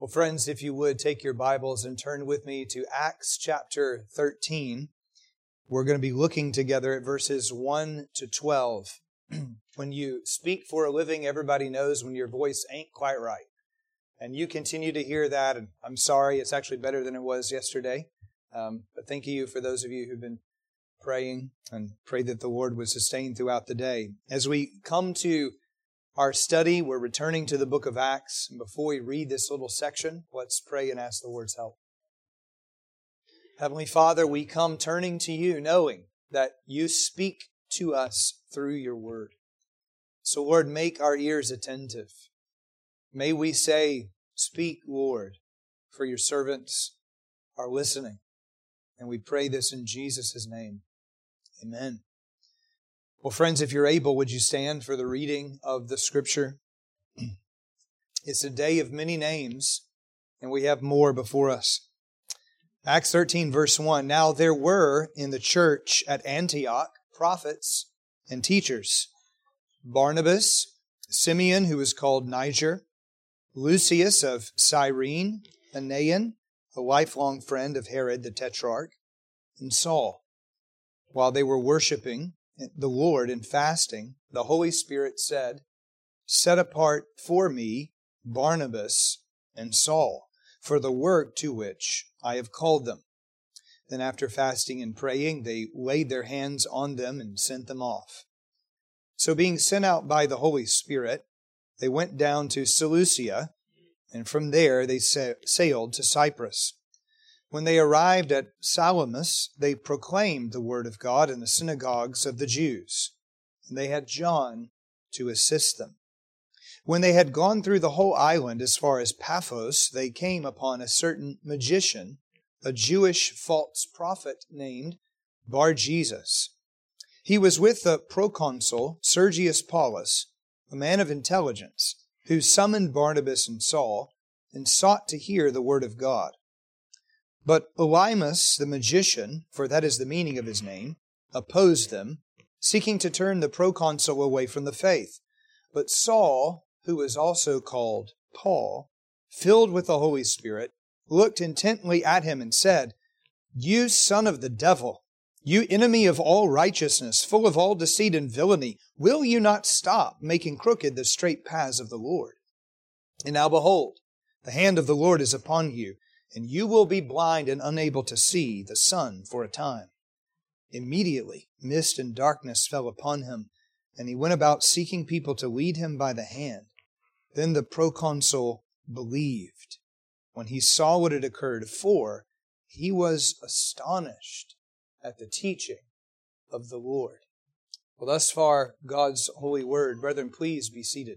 Well, friends, if you would take your Bibles and turn with me to Acts chapter 13. We're going to be looking together at verses 1 to 12. When you speak for a living, everybody knows when your voice ain't quite right. And you continue to hear that, and I'm sorry, it's actually better than it was yesterday. But thank you for those of you who've been praying, and pray that the Lord would sustain throughout the day. As we come to our study, we're returning to the book of Acts. And before we read this little section, let's pray and ask the Lord's help. Heavenly Father, we come turning to you, knowing that you speak to us through your word. So, Lord, make our ears attentive. May we say, "Speak, Lord," for your servants are listening. And we pray this in Jesus' name. Amen. Well, friends, if you're able, would you stand for the reading of the Scripture? It's a day of many names, and we have more before us. Acts 13, verse 1. Now there were in the church at Antioch prophets and teachers: Barnabas, Simeon, who was called Niger, Lucius of Cyrene, Aenean, a lifelong friend of Herod the Tetrarch, and Saul. While they were worshiping the Lord and fasting, the Holy Spirit said, "Set apart for me Barnabas and Saul for the work to which I have called them." Then after fasting and praying, they laid their hands on them and sent them off. So being sent out by the Holy Spirit, they went down to Seleucia, and from there they sailed to Cyprus. When they arrived at Salamis, they proclaimed the word of God in the synagogues of the Jews, and they had John to assist them. When they had gone through the whole island as far as Paphos, they came upon a certain magician, a Jewish false prophet named Bar-Jesus. He was with the proconsul Sergius Paulus, a man of intelligence, who summoned Barnabas and Saul and sought to hear the word of God. But Elymas the magician, for that is the meaning of his name, opposed them, seeking to turn the proconsul away from the faith. But Saul, who was also called Paul, filled with the Holy Spirit, looked intently at him and said, "You son of the devil, you enemy of all righteousness, full of all deceit and villainy, will you not stop making crooked the straight paths of the Lord? And now behold, the hand of the Lord is upon you, and you will be blind and unable to see the sun for a time." Immediately, mist and darkness fell upon him, and he went about seeking people to lead him by the hand. Then the proconsul believed when he saw what had occurred, for he was astonished at the teaching of the Lord. Well, thus far, God's holy word. Brethren, please be seated.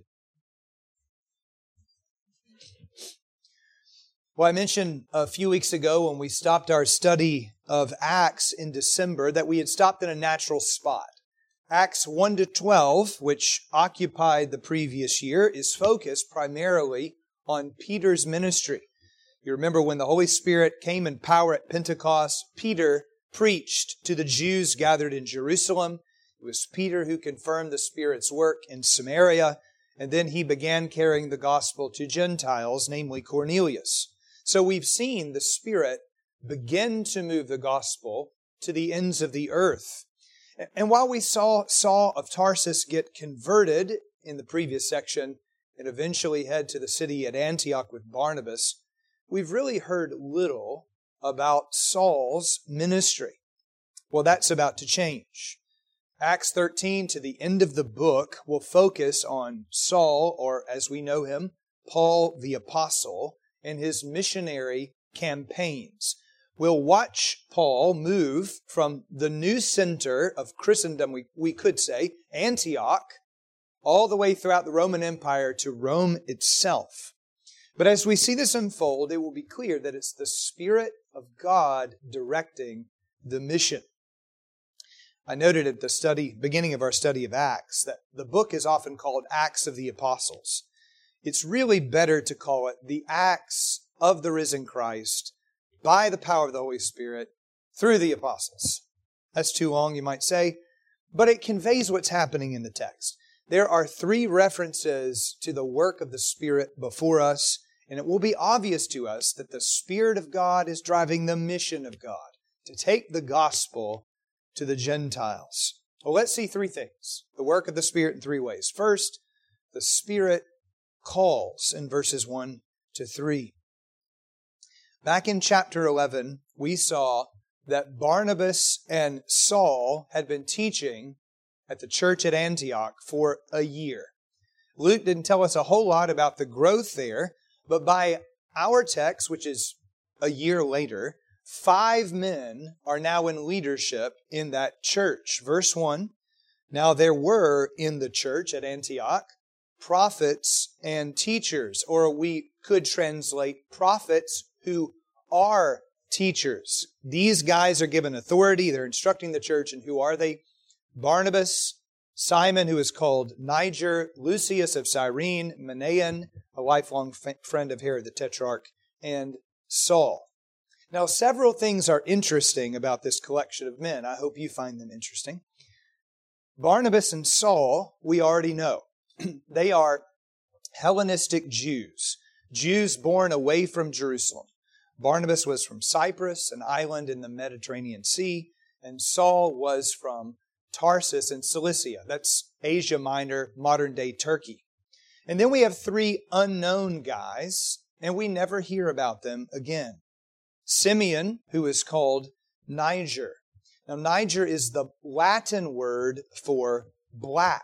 Well, I mentioned a few weeks ago when we stopped our study of Acts in December that we had stopped in a natural spot. Acts 1 to 12, which occupied the previous year, is focused primarily on Peter's ministry. You remember when the Holy Spirit came in power at Pentecost, Peter preached to the Jews gathered in Jerusalem. It was Peter who confirmed the Spirit's work in Samaria, and then he began carrying the gospel to Gentiles, namely Cornelius. So we've seen the Spirit begin to move the gospel to the ends of the earth. And while we saw Saul of Tarsus get converted in the previous section and eventually head to the city at Antioch with Barnabas, we've really heard little about Saul's ministry. Well, that's about to change. Acts 13 to the end of the book will focus on Saul, or as we know him, Paul the Apostle, and his missionary campaigns. We'll watch Paul move from the new center of Christendom, we could say, Antioch, all the way throughout the Roman Empire to Rome itself. But as we see this unfold, it will be clear that it's the Spirit of God directing the mission. I noted at the beginning of our study of Acts that the book is often called Acts of the Apostles. It's really better to call it the Acts of the risen Christ by the power of the Holy Spirit through the apostles. That's too long, you might say, but it conveys what's happening in the text. There are 3 references to the work of the Spirit before us And it will be obvious to us that the Spirit of God is driving the mission of God to take the gospel to the Gentiles. Well, let's see three things. The work of the Spirit in three ways. First, the Spirit calls in verses 1 to 3. Back in chapter 11, we saw that Barnabas and Saul had been teaching at the church at Antioch for a year. Luke didn't tell us a whole lot about the growth there, but by our text, which is a year later, 5 men are now in leadership in that church. Verse 1, now there were in the church at Antioch prophets and teachers, or we could translate prophets who are teachers. These guys are given authority. They're instructing the church. And who are they? Barnabas, Simon, who is called Niger, Lucius of Cyrene, Manaen, a lifelong friend of Herod the Tetrarch, and Saul. Now, several things are interesting about this collection of men. I hope you find them interesting. Barnabas and Saul, we already know. They are Hellenistic Jews, Jews born away from Jerusalem. Barnabas was from Cyprus, an island in the Mediterranean Sea, and Saul was from Tarsus in Cilicia. That's Asia Minor, modern-day Turkey. And then we have 3 unknown guys, and we never hear about them again. Simeon, who is called Niger. Now, Niger is the Latin word for black.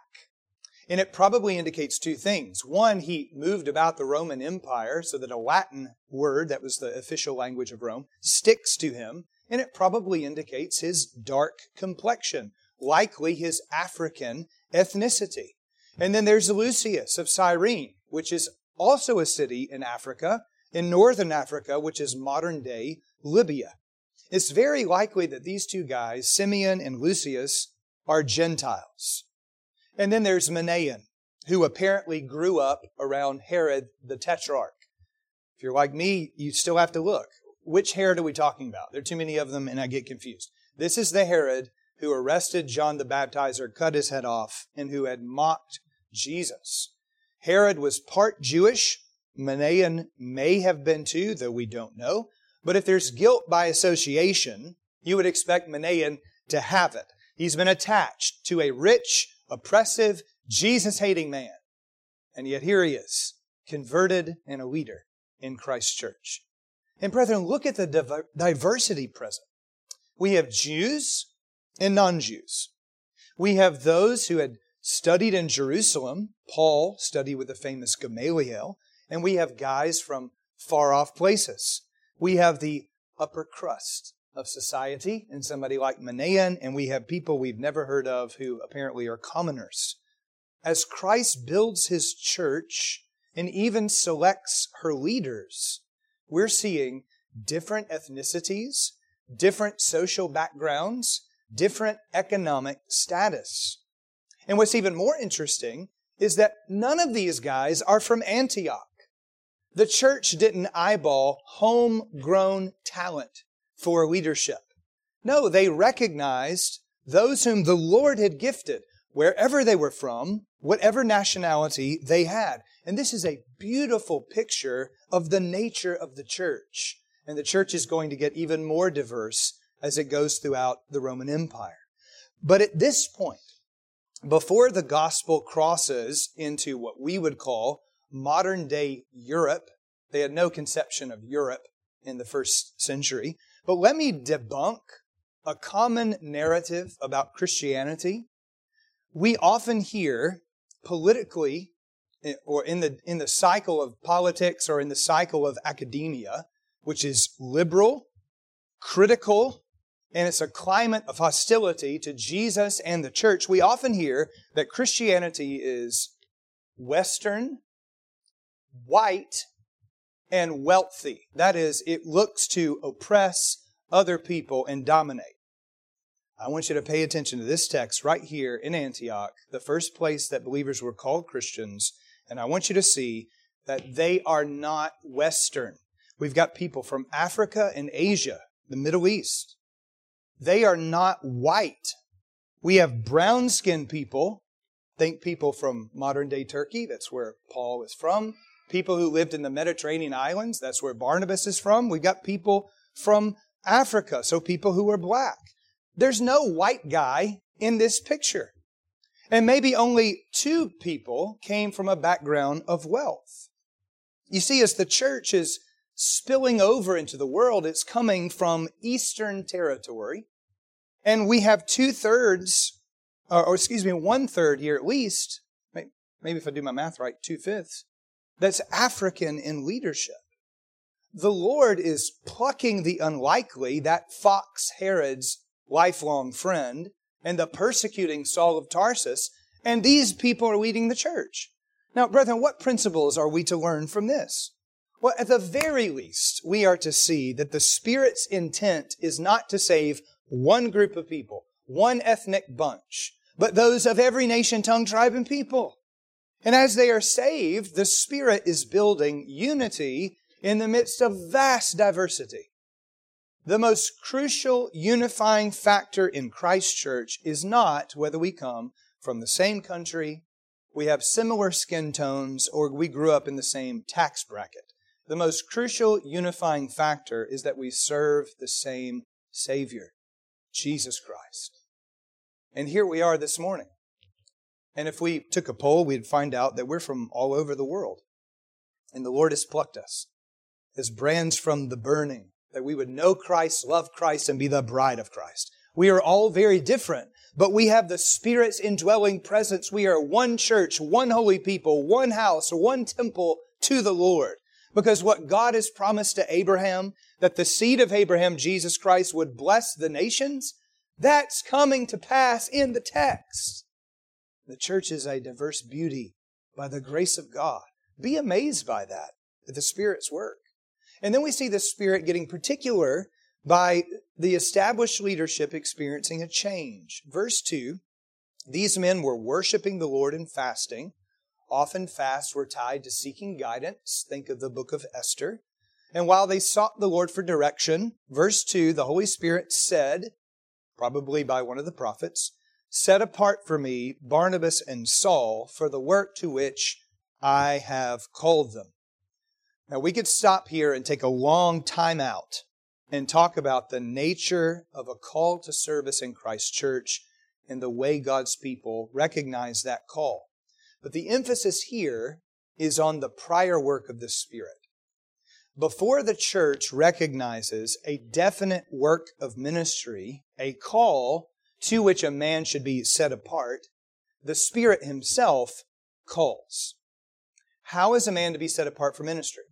And it probably indicates 2 things. One, he moved about the Roman Empire so that a Latin word, that was the official language of Rome, sticks to him. And it probably indicates his dark complexion, likely his African ethnicity. And then there's Lucius of Cyrene, which is also a city in Africa, in northern Africa, which is modern-day Libya. It's very likely that these 2 guys, Simeon and Lucius, are Gentiles. And then there's Manaen, who apparently grew up around Herod the Tetrarch. If you're like me, you still have to look. Which Herod are we talking about? There are too many of them and I get confused. This is the Herod who arrested John the Baptizer, cut his head off, and who had mocked Jesus. Herod was part Jewish. Manaen may have been too, though we don't know. But if there's guilt by association, you would expect Manaen to have it. He's been attached to a rich, oppressive, Jesus-hating man. And yet here he is, converted and a leader in Christ's church. And brethren, look at the diversity present. We have Jews and non-Jews. We have those who had studied in Jerusalem. Paul studied with the famous Gamaliel. And we have guys from far-off places. We have the upper crust of society and somebody like Manaen, and we have people we've never heard of who apparently are commoners. As Christ builds His church and even selects her leaders, we're seeing different ethnicities, different social backgrounds, different economic status. And what's even more interesting is that none of these guys are from Antioch. The church didn't eyeball homegrown talent for leadership. No, they recognized those whom the Lord had gifted, wherever they were from, whatever nationality they had. And this is a beautiful picture of the nature of the church. And the church is going to get even more diverse as it goes throughout the Roman Empire. But at this point, before the gospel crosses into what we would call modern-day Europe, they had no conception of Europe in the first century. But let me debunk a common narrative about Christianity. We often hear politically, or in the cycle of politics or in the cycle of academia, which is liberal, critical, and it's a climate of hostility to Jesus and the church. We often hear that Christianity is Western, white, and wealthy. That is, it looks to oppress other people and dominate. I want you to pay attention to this text right here in Antioch, the first place that believers were called Christians, and I want you to see that they are not Western. We've got people from Africa and Asia, the Middle East. They are not white. We have brown-skinned people. Think people from modern-day Turkey. That's where Paul is from. people who lived in the Mediterranean islands. That's where Barnabas is from. We've got people from Africa, so people who are black. There's no white guy in this picture. And maybe only 2 people came from a background of wealth. You see, as the church is spilling over into the world, it's coming from Eastern territory. And we have 1/3 here at least, maybe if I do my math right, 2/5, that's African in leadership. The Lord is plucking the unlikely, that fox Herod's lifelong friend, and the persecuting Saul of Tarsus, and these people are leading the church. Now, brethren, what principles are we to learn from this? Well, at the very least, we are to see that the Spirit's intent is not to save one group of people, one ethnic bunch, but those of every nation, tongue, tribe, and people. And as they are saved, the Spirit is building unity in the midst of vast diversity. The most crucial unifying factor in Christ's church is not whether we come from the same country, we have similar skin tones, or we grew up in the same tax bracket. The most crucial unifying factor is that we serve the same Savior, Jesus Christ. And here we are this morning. And if we took a poll, we'd find out that we're from all over the world. And the Lord has plucked us as brands from the burning, that we would know Christ, love Christ, and be the bride of Christ. We are all very different, but we have the Spirit's indwelling presence. We are one church, one holy people, one house, one temple to the Lord. Because what God has promised to Abraham, that the seed of Abraham, Jesus Christ, would bless the nations, that's coming to pass in the text. The church is a diverse beauty by the grace of God. Be amazed by that, at the Spirit's work. And then we see the Spirit getting particular by the established leadership experiencing a change. Verse 2, these men were worshiping the Lord and fasting. Often fasts were tied to seeking guidance. Think of the book of Esther. And while they sought the Lord for direction, verse 2, the Holy Spirit said, probably by one of the prophets, set apart for me Barnabas and Saul for the work to which I have called them. Now we could stop here and take a long time out and talk about the nature of a call to service in Christ's church and the way God's people recognize that call. But the emphasis here is on the prior work of the Spirit. Before the church recognizes a definite work of ministry, a call to which a man should be set apart, the Spirit Himself calls. How is a man to be set apart for ministry?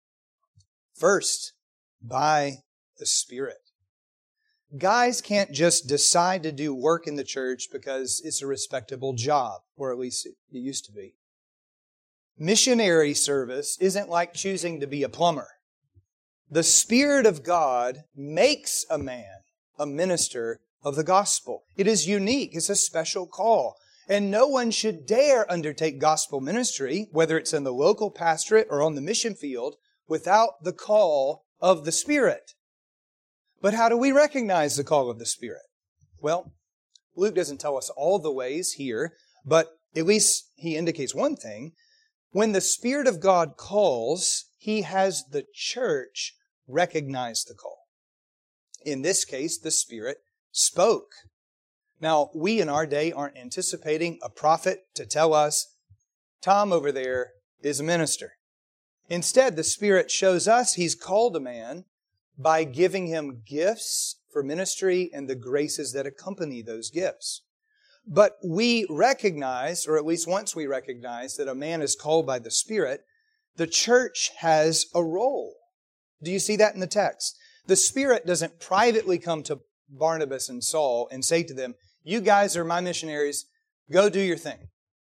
First, by the Spirit. Guys can't just decide to do work in the church because it's a respectable job, or at least it used to be. Missionary service isn't like choosing to be a plumber. The Spirit of God makes a man a minister of the gospel. It is unique. It's a special call. And no one should dare undertake gospel ministry, whether it's in the local pastorate or on the mission field, without the call of the Spirit. But how do we recognize the call of the Spirit? Well, Luke doesn't tell us all the ways here, but at least he indicates one thing. When the Spirit of God calls, He has the church recognize the call. In this case, the Spirit spoke. Now, we in our day aren't anticipating a prophet to tell us, Tom over there is a minister. Instead, the Spirit shows us He's called a man by giving him gifts for ministry and the graces that accompany those gifts. But we recognize, or at least once we recognize, that a man is called by the Spirit, the church has a role. Do you see that in the text? The Spirit doesn't privately come to Barnabas and Saul and say to them, you guys are my missionaries, go do your thing.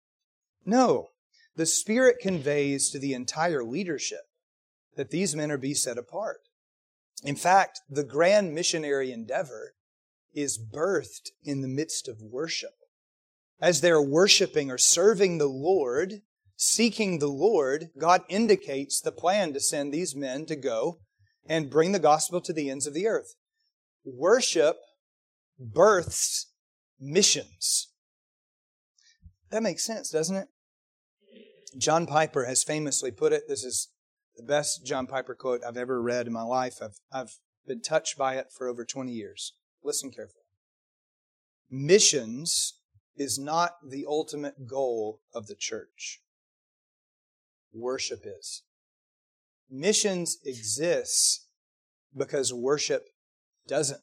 No, the Spirit conveys to the entire leadership that these men are be set apart. In fact, the grand missionary endeavor is birthed in the midst of worship. As they're worshiping or serving the Lord, seeking the Lord, God indicates the plan to send these men to go and bring the gospel to the ends of the earth. Worship births missions. That makes sense, doesn't it? John Piper has famously put it, this is the best John Piper quote I've ever read in my life. I've been touched by it for over 20 years. Listen carefully. Missions is not the ultimate goal of the church. Worship is. Missions exists because worship doesn't.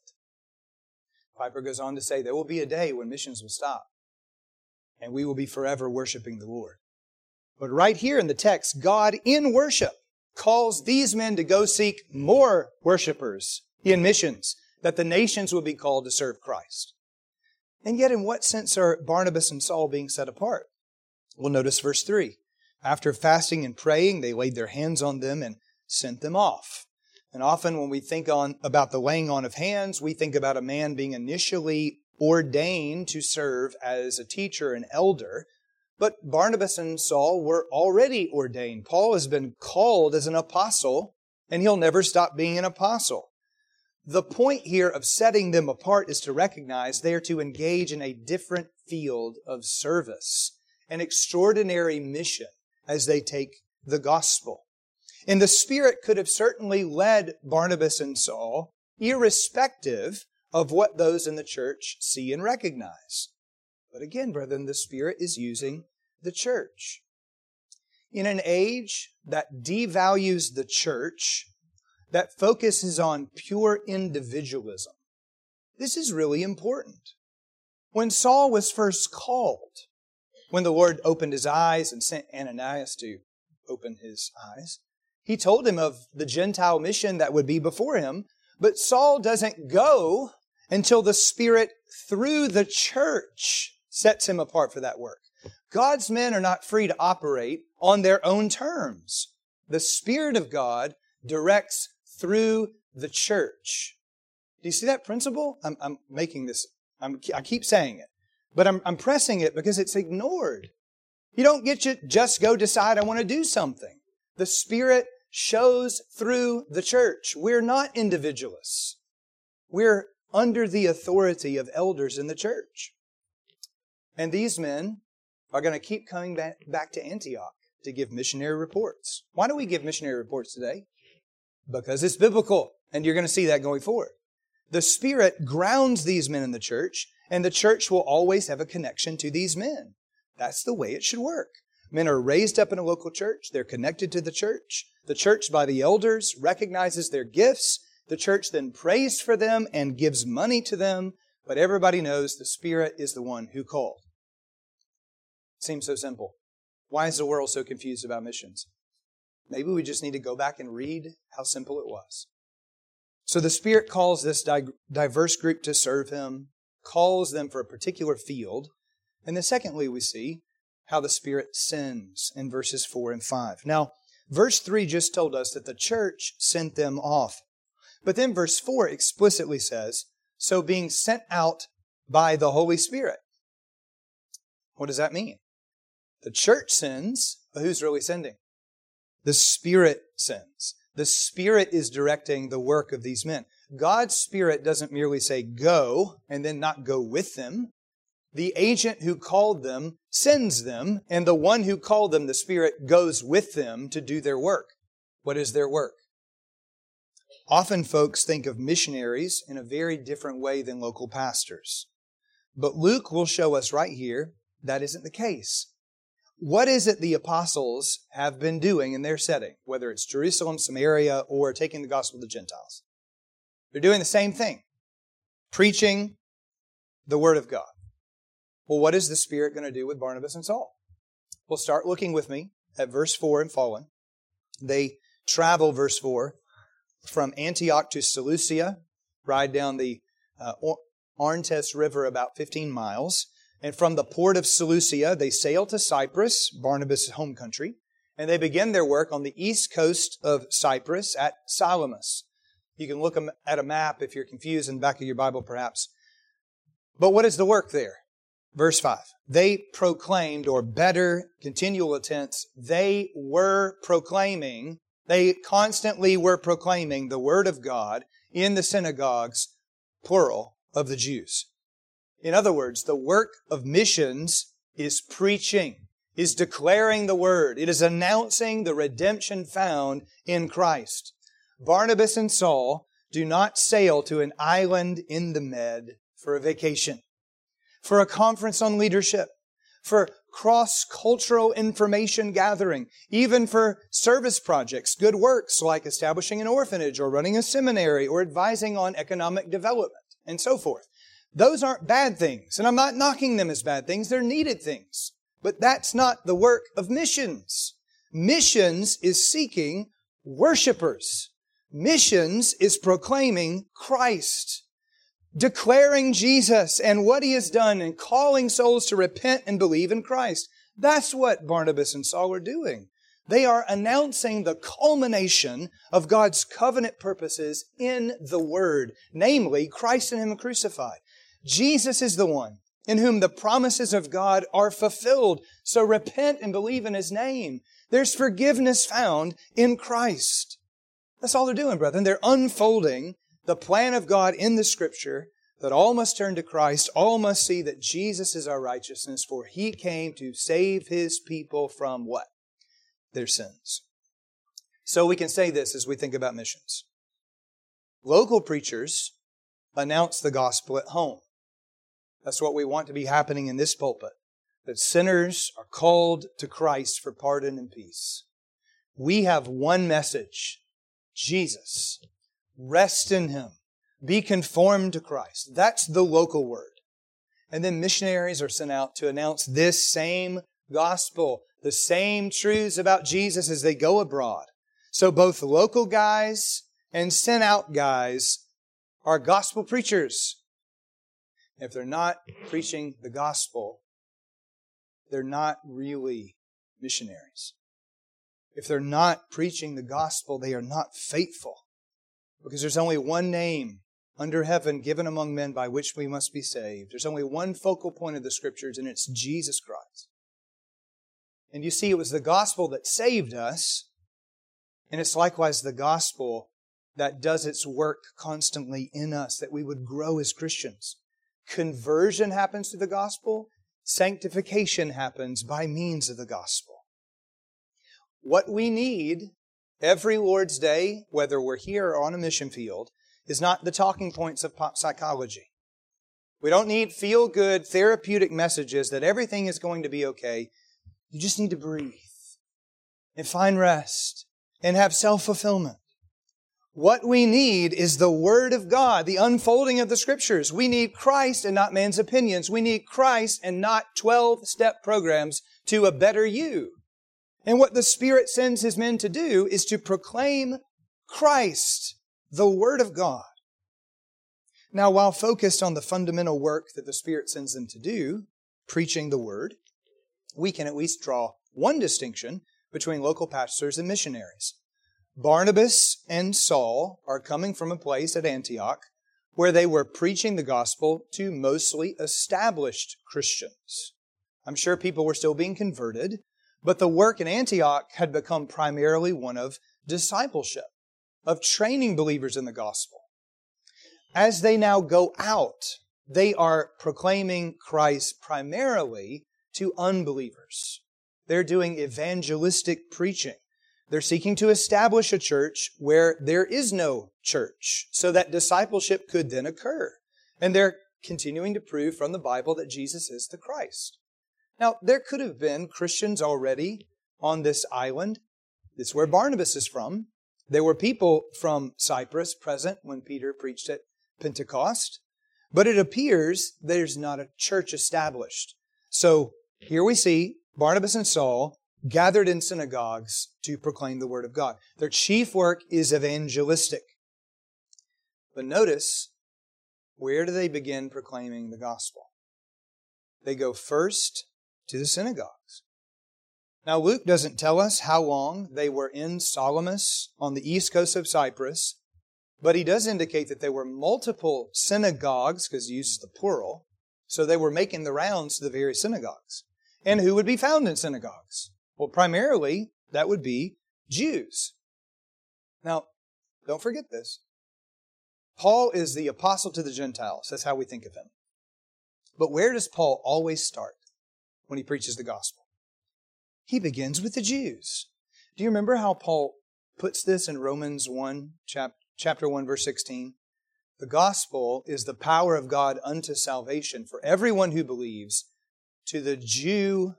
Piper goes on to say there will be a day when missions will stop and we will be forever worshiping the Lord. But right here in the text, God in worship calls these men to go seek more worshipers in missions, that the nations will be called to serve Christ. And yet, in what sense are Barnabas and Saul being set apart? Well, notice verse 3. After fasting and praying, they laid their hands on them and sent them off. And often when we think about the laying on of hands, we think about a man being initially ordained to serve as a teacher, an elder. But Barnabas and Saul were already ordained. Paul has been called as an apostle, and he'll never stop being an apostle. The point here of setting them apart is to recognize they are to engage in a different field of service, an extraordinary mission as they take the gospel. And the Spirit could have certainly led Barnabas and Saul, irrespective of what those in the church see and recognize. But again, brethren, the Spirit is using the church. In an age that devalues the church, that focuses on pure individualism, this is really important. When Saul was first called, when the Lord opened his eyes and sent Ananias to open his eyes, He told him of the Gentile mission that would be before him. But Saul doesn't go until the Spirit, through the church, sets him apart for that work. God's men are not free to operate on their own terms. The Spirit of God directs through the church. Do you see that principle? I'm making this, I keep saying it, but I'm pressing it because it's ignored. You don't get to just go decide I want to do something. The Spirit shows through the church. We're not individualists. We're under the authority of elders in the church. And these men are going to keep coming back to Antioch to give missionary reports. Why do we give missionary reports today? Because it's biblical, and you're going to see that going forward. The Spirit grounds these men in the church, and the church will always have a connection to these men. That's the way it should work. Men are raised up in a local church. They're connected to the church. The church, by the elders, recognizes their gifts. The church then prays for them and gives money to them. But everybody knows the Spirit is the one who called. Seems so simple. Why is the world so confused about missions? Maybe we just need to go back and read how simple it was. So the Spirit calls this diverse group to serve Him, calls them for a particular field. And then secondly, we see how the Spirit sends in verses 4 and 5. Now, verse 3 just told us that the church sent them off. But then verse 4 explicitly says, so being sent out by the Holy Spirit. What does that mean? The church sends, but who's really sending? The Spirit sends. The Spirit is directing the work of these men. God's Spirit doesn't merely say go and then not go with them. The agent who called them sends them, and the one who called them, the Spirit, goes with them to do their work. What is their work? Often folks think of missionaries in a very different way than local pastors. But Luke will show us right here that isn't the case. What is it the apostles have been doing in their setting, whether it's Jerusalem, Samaria, or taking the gospel to the Gentiles? They're doing the same thing, preaching the Word of God. Well, what is the Spirit going to do with Barnabas and Saul? Well, start looking with me at verse 4 and following. They travel, verse 4, from Antioch to Seleucia, ride down the Orontes River about 15 miles. And from the port of Seleucia, they sail to Cyprus, Barnabas' home country, and they begin their work on the east coast of Cyprus at Salamis. You can look at a map if you're confused in the back of your Bible, perhaps. But what is the work there? Verse 5. They proclaimed, or better, continual tense, they constantly were proclaiming the Word of God in the synagogues, plural, of the Jews. In other words, the work of missions is preaching. is declaring the Word. It is announcing the redemption found in Christ. Barnabas and Saul do not sail to an island in the Med for a vacation, for a conference on leadership, for cross-cultural information gathering, even for service projects, good works like establishing an orphanage or running a seminary or advising on economic development and so forth. Those aren't bad things, and I'm not knocking them as bad things. They're needed things. But that's not the work of missions. Missions is seeking worshipers. Missions is proclaiming Christ, declaring Jesus and what He has done and calling souls to repent and believe in Christ. That's what Barnabas and Saul are doing. They are announcing the culmination of God's covenant purposes in the Word, namely Christ and Him crucified. Jesus is the one in whom the promises of God are fulfilled. So repent and believe in His name. There's forgiveness found in Christ. That's all they're doing, brethren. They're unfolding the plan of God in the Scripture that all must turn to Christ, all must see that Jesus is our righteousness, for He came to save His people from what? Their sins. So we can say this as we think about missions. Local preachers announce the gospel at home. That's what we want to be happening in this pulpit, that sinners are called to Christ for pardon and peace. We have one message, Jesus. Rest in Him. Be conformed to Christ. That's the local word. And then missionaries are sent out to announce this same gospel, the same truths about Jesus as they go abroad. So both local guys and sent out guys are gospel preachers. If they're not preaching the gospel, they're not really missionaries. If they're not preaching the gospel, they are not faithful. Because there's only one name under heaven given among men by which we must be saved. There's only one focal point of the Scriptures, and it's Jesus Christ. And you see, it was the gospel that saved us, and it's likewise the gospel that does its work constantly in us, that we would grow as Christians. Conversion happens through the gospel. Sanctification happens by means of the gospel. What we need every Lord's Day, whether we're here or on a mission field, is not the talking points of pop psychology. We don't need feel-good, therapeutic messages that everything is going to be okay. You just need to breathe and find rest and have self-fulfillment. What we need is the Word of God, the unfolding of the Scriptures. We need Christ and not man's opinions. We need Christ and not 12-step programs to a better you. And what the Spirit sends His men to do is to proclaim Christ, the Word of God. Now, while focused on the fundamental work that the Spirit sends them to do, preaching the Word, we can at least draw one distinction between local pastors and missionaries. Barnabas and Saul are coming from a place at Antioch where they were preaching the gospel to mostly established Christians. I'm sure people were still being converted, but the work in Antioch had become primarily one of discipleship, of training believers in the gospel. As they now go out, they are proclaiming Christ primarily to unbelievers. They're doing evangelistic preaching. They're seeking to establish a church where there is no church, so that discipleship could then occur. And they're continuing to prove from the Bible that Jesus is the Christ. Now, there could have been Christians already on this island. This is where Barnabas is from. There were people from Cyprus present when Peter preached at Pentecost. But it appears there's not a church established. So here we see Barnabas and Saul gathered in synagogues to proclaim the Word of God. Their chief work is evangelistic. But notice, where do they begin proclaiming the gospel? They go first to the synagogues. Now, Luke doesn't tell us how long they were in Salamis on the east coast of Cyprus, but he does indicate that there were multiple synagogues, because he uses the plural, so they were making the rounds to the various synagogues. And who would be found in synagogues? Well, primarily, that would be Jews. Now, don't forget this. Paul is the apostle to the Gentiles. That's how we think of him. But where does Paul always start when he preaches the gospel? He begins with the Jews. Do you remember how Paul puts this in Romans 1, chapter 1, verse 16? The gospel is the power of God unto salvation for everyone who believes, to the Jew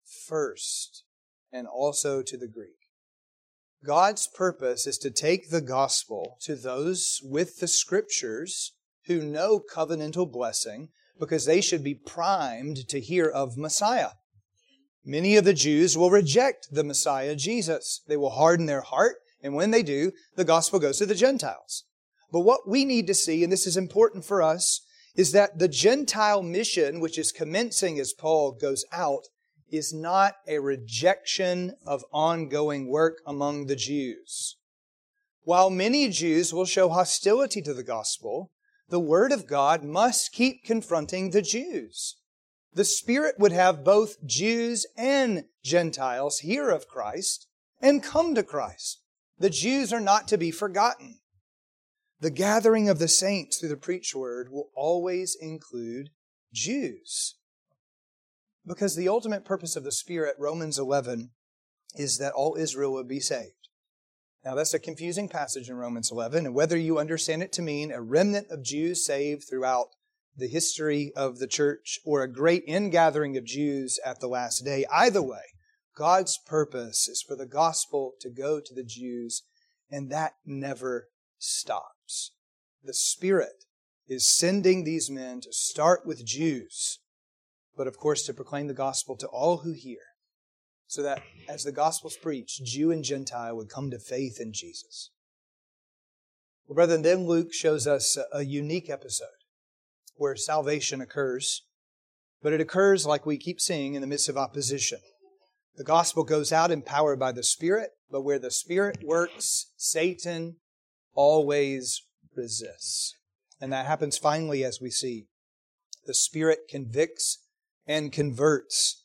first, and also to the Greek. God's purpose is to take the gospel to those with the Scriptures who know covenantal blessing, because they should be primed to hear of Messiah. Many of the Jews will reject the Messiah, Jesus. They will harden their heart, and when they do, the gospel goes to the Gentiles. But what we need to see, and this is important for us, is that the Gentile mission, which is commencing as Paul goes out, is not a rejection of ongoing work among the Jews. While many Jews will show hostility to the gospel, the Word of God must keep confronting the Jews. The Spirit would have both Jews and Gentiles hear of Christ and come to Christ. The Jews are not to be forgotten. The gathering of the saints through the preached Word will always include Jews. Because the ultimate purpose of the Spirit, Romans 11, is that all Israel would be saved. Now that's a confusing passage in Romans 11, and whether you understand it to mean a remnant of Jews saved throughout the history of the church or a great ingathering of Jews at the last day, either way, God's purpose is for the gospel to go to the Jews, and that never stops. The Spirit is sending these men to start with Jews, but of course to proclaim the gospel to all who hear, so that as the gospel's preached, Jew and Gentile would come to faith in Jesus. Well, brethren, then Luke shows us a unique episode where salvation occurs, but it occurs, like we keep seeing, in the midst of opposition. The gospel goes out empowered by the Spirit, but where the Spirit works, Satan always resists. And that happens finally as we see. The Spirit convicts and converts.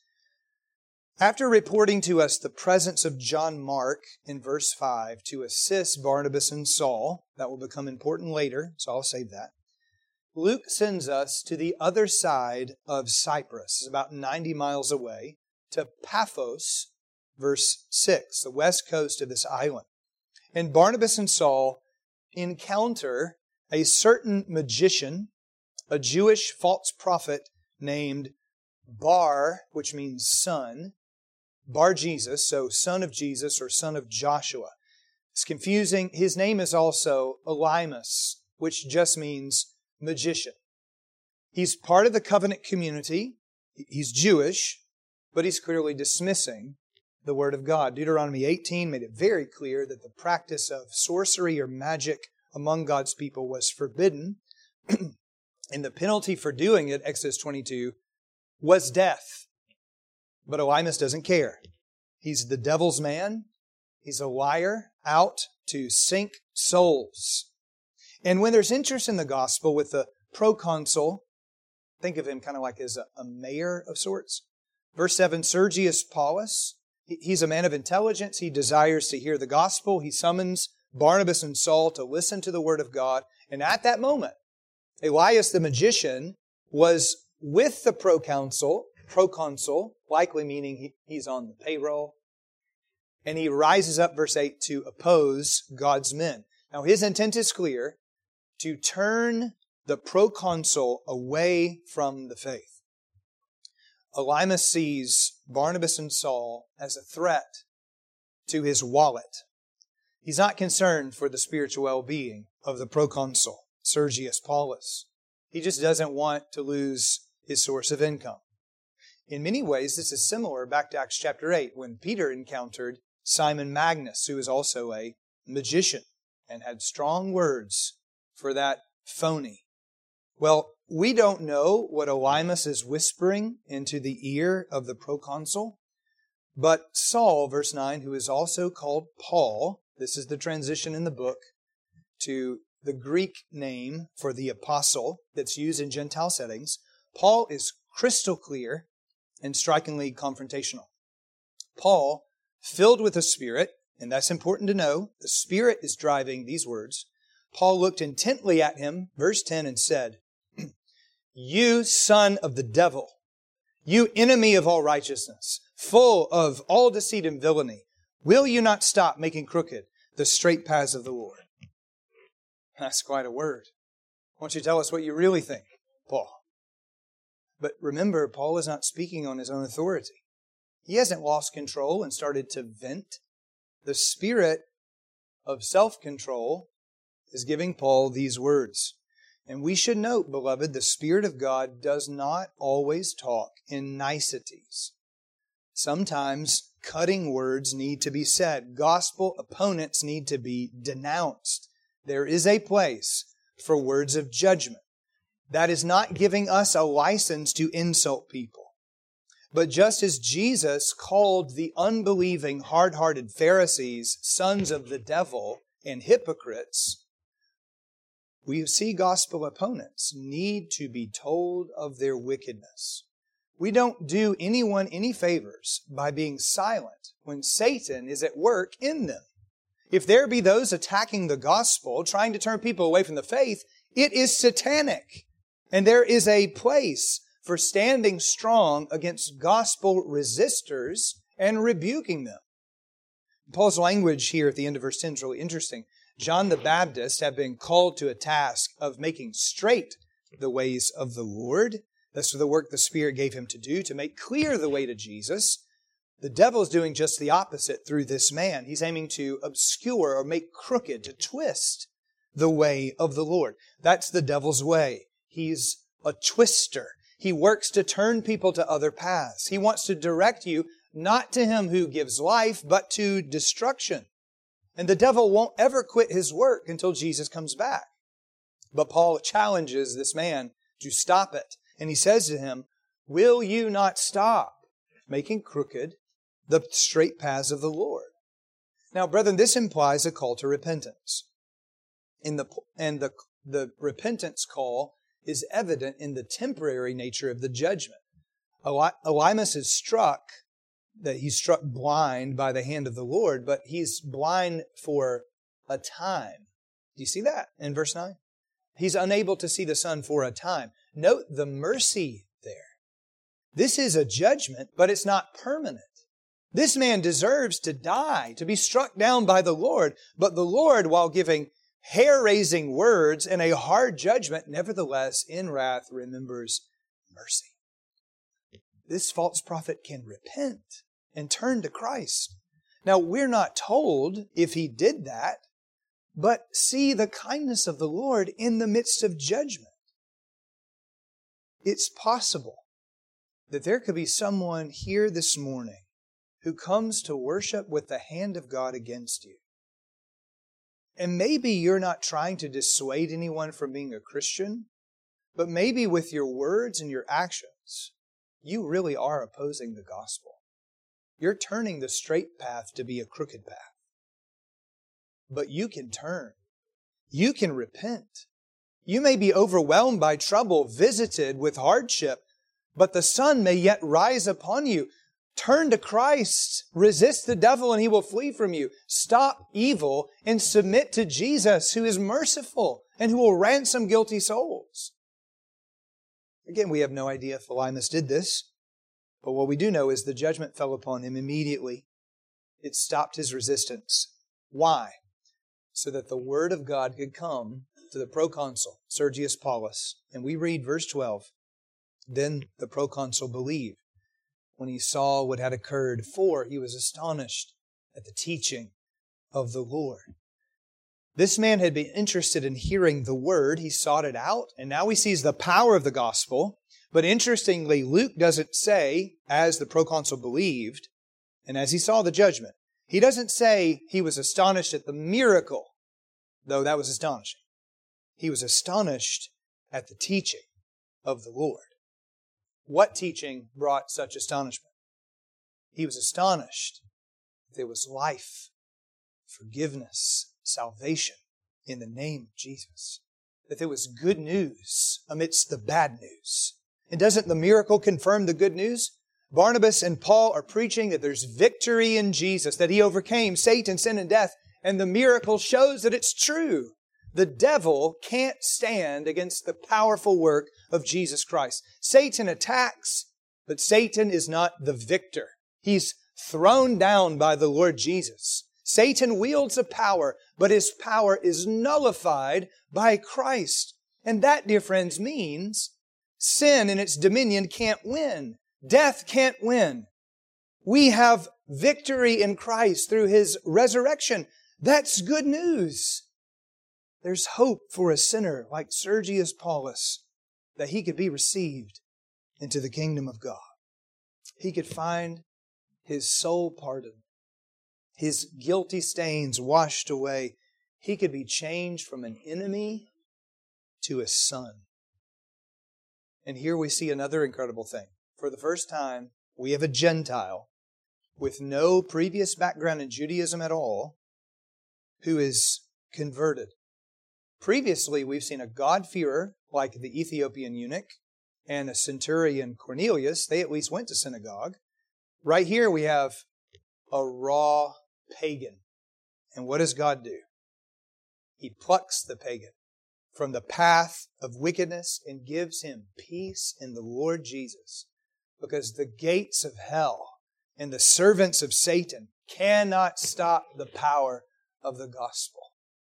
After reporting to us the presence of John Mark in verse 5 to assist Barnabas and Saul, that will become important later, so I'll save that. Luke sends us to the other side of Cyprus, it's about 90 miles away, to Paphos, verse 6, the west coast of this island. And Barnabas and Saul encounter a certain magician, a Jewish false prophet named Bar, which means son, Bar Jesus, so son of Jesus or son of Joshua. It's confusing. His name is also Elymas, which just means magician. He's part of the covenant community. He's Jewish, but he's clearly dismissing the Word of God. Deuteronomy 18 made it very clear that the practice of sorcery or magic among God's people was forbidden. And the penalty for doing it, Exodus 22, was death. But Elymas doesn't care. He's the devil's man. He's a liar out to sink souls. And when there's interest in the gospel with the proconsul, think of him kind of like as a mayor of sorts. Verse 7, Sergius Paulus, he's a man of intelligence. He desires to hear the gospel. He summons Barnabas and Saul to listen to the Word of God. And at that moment, Elias the magician was with the proconsul, likely meaning he's on the payroll. And he rises up, verse 8, to oppose God's men. Now his intent is clear, to turn the proconsul away from the faith. Elymas sees Barnabas and Saul as a threat to his wallet. He's not concerned for the spiritual well-being of the proconsul, Sergius Paulus. He just doesn't want to lose his source of income. In many ways, this is similar back to Acts chapter 8, when Peter encountered Simon Magus, who is also a magician and had strong words for that phony. Well, we don't know what Elymas is whispering into the ear of the proconsul, but Saul, verse 9, who is also called Paul, this is the transition in the book to the Greek name for the apostle that's used in Gentile settings. Paul is crystal clear and strikingly confrontational. Paul, filled with the Spirit, and that's important to know, the Spirit is driving these words. Paul looked intently at him, verse 10, and said, "You son of the devil, you enemy of all righteousness, full of all deceit and villainy. Will you not stop making crooked the straight paths of the Lord? That's quite a word. Why don't you tell us what you really think, Paul? But remember, Paul is not speaking on his own authority. He hasn't lost control and started to vent. The spirit of self-control is giving Paul these words. And we should note, beloved, the Spirit of God does not always talk in niceties. Sometimes cutting words need to be said. Gospel opponents need to be denounced. There is a place for words of judgment. That is not giving us a license to insult people. But just as Jesus called the unbelieving, hard-hearted Pharisees sons of the devil and hypocrites, we see gospel opponents need to be told of their wickedness. We don't do anyone any favors by being silent when Satan is at work in them. If there be those attacking the gospel, trying to turn people away from the faith, it is satanic. And there is a place for standing strong against gospel resistors and rebuking them. Paul's language here at the end of verse 10 is really interesting. John the Baptist had been called to a task of making straight the ways of the Lord. That's the work the Spirit gave him to do, to make clear the way to Jesus. The devil is doing just the opposite through this man. He's aiming to obscure or make crooked, to twist the way of the Lord. That's the devil's way. He's a twister. He works to turn people to other paths. He wants to direct you not to Him who gives life, but to destruction. And the devil won't ever quit his work until Jesus comes back. But Paul challenges this man to stop it. And he says to him, will you not stop making crooked the straight paths of the Lord? Now, brethren, this implies a call to repentance. And the repentance call is evident in the temporary nature of the judgment. Elymas is struck, that he's struck blind by the hand of the Lord, but he's blind for a time. Do you see that in verse 9? He's unable to see the sun for a time. Note the mercy there. This is a judgment, but it's not permanent. This man deserves to die, to be struck down by the Lord, but the Lord, while giving hair-raising words and a hard judgment, nevertheless, in wrath, remembers mercy. This false prophet can repent and turn to Christ. Now, we're not told if he did that, but see the kindness of the Lord in the midst of judgment. It's possible that there could be someone here this morning who comes to worship with the hand of God against you. And maybe you're not trying to dissuade anyone from being a Christian, but maybe with your words and your actions, you really are opposing the gospel. You're turning the straight path to be a crooked path. But you can turn. You can repent. You may be overwhelmed by trouble, visited with hardship, but the sun may yet rise upon you. Turn to Christ. Resist the devil and he will flee from you. Stop evil and submit to Jesus, who is merciful and who will ransom guilty souls. Again, we have no idea if Elymas did this, but what we do know is the judgment fell upon him immediately. It stopped his resistance. Why? So that the word of God could come to the proconsul, Sergius Paulus. And we read verse 12. Then the proconsul believed when he saw what had occurred, for he was astonished at the teaching of the Lord. This man had been interested in hearing the word. He sought it out, and now he sees the power of the gospel. But interestingly, Luke doesn't say, as the proconsul believed, and as he saw the judgment. He doesn't say he was astonished at the miracle, though that was astonishing. He was astonished at the teaching of the Lord. What teaching brought such astonishment? He was astonished that there was life, forgiveness, salvation in the name of Jesus. That there was good news amidst the bad news. And doesn't the miracle confirm the good news? Barnabas and Paul are preaching that there's victory in Jesus, that He overcame Satan, sin, and death, and the miracle shows that it's true. The devil can't stand against the powerful work of Jesus Christ. Satan attacks, but Satan is not the victor. He's thrown down by the Lord Jesus. Satan wields a power, but his power is nullified by Christ. And that, dear friends, means sin and its dominion can't win. Death can't win. We have victory in Christ through His resurrection. That's good news. There's hope for a sinner like Sergius Paulus, that he could be received into the kingdom of God. He could find his soul pardoned, his guilty stains washed away. He could be changed from an enemy to a son. And here we see another incredible thing. For the first time, we have a Gentile with no previous background in Judaism at all who is converted. Previously, we've seen a God-fearer like the Ethiopian eunuch and a centurion Cornelius. They at least went to synagogue. Right here we have a raw pagan. And what does God do? He plucks the pagan from the path of wickedness and gives him peace in the Lord Jesus. Because the gates of hell and the servants of Satan cannot stop the power of the gospel.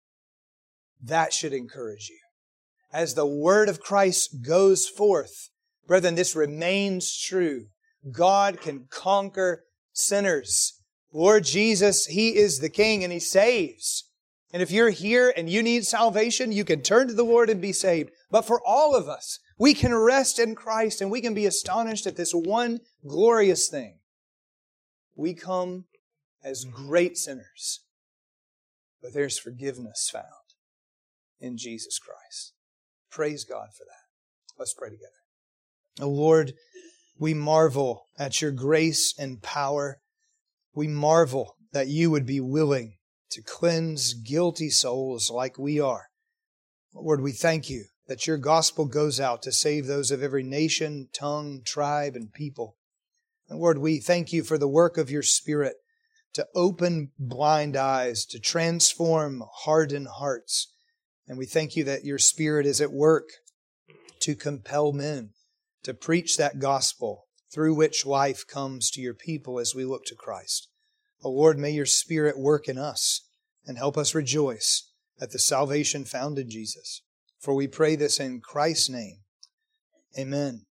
That should encourage you. As the word of Christ goes forth, brethren, this remains true. God can conquer sinners. Lord Jesus, He is the King and He saves. And if you're here and you need salvation, you can turn to the Lord and be saved. But for all of us, we can rest in Christ and we can be astonished at this one glorious thing. We come as great sinners, but there's forgiveness found in Jesus Christ. Praise God for that. Let's pray together. Oh Lord, we marvel at Your grace and power. We marvel that You would be willing to cleanse guilty souls like we are. Lord, we thank You that Your gospel goes out to save those of every nation, tongue, tribe, and people. And Lord, we thank You for the work of Your Spirit to open blind eyes, to transform hardened hearts. And we thank You that Your Spirit is at work to compel men to preach that gospel through which life comes to Your people as we look to Christ. Oh Lord, may Your Spirit work in us and help us rejoice at the salvation found in Jesus. For we pray this in Christ's name. Amen.